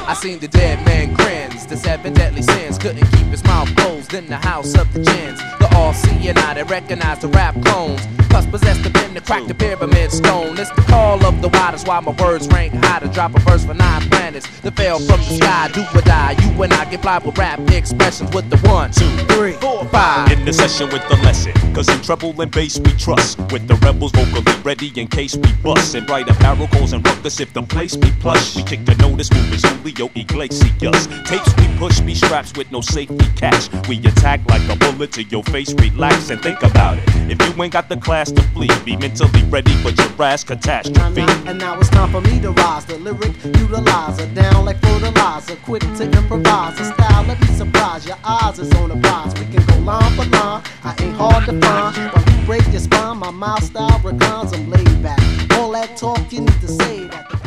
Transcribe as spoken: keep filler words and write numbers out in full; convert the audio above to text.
I seen the dead man grins. The seven deadly sins couldn't keep his mouth closed in the house of the gins. The all-seeing eye that recognized the rap clones. Plus possessed the pen to crack the pyramid stone. It's the call of the waters while my words rank high to drop a verse for nine planets that fell from the sky. Do or die, you and I get fly with rap expressions with the one, two, three, four, five. In the session with the lesson, cause in treble and bass we trust. With the rebels vocally ready in case we bust. And bright apparel calls and ruckus if the place be plush. We kick the notice, move is Julio Iglesias. Tapes we push, be straps with no safety catch. We attack like a bullet to your face, relax and think about it. If you ain't got the class to flee, be mentally ready for your ass catastrophe. And now it's time for me to rise, the lyric utilizer, down like fertilizer, quick to improvise. A style, let me surprise, your eyes is on the prize. We can go line for line, I ain't hard to find. When we break your spine, my mouth style reclines, I'm laid back. All that talk you need to say that.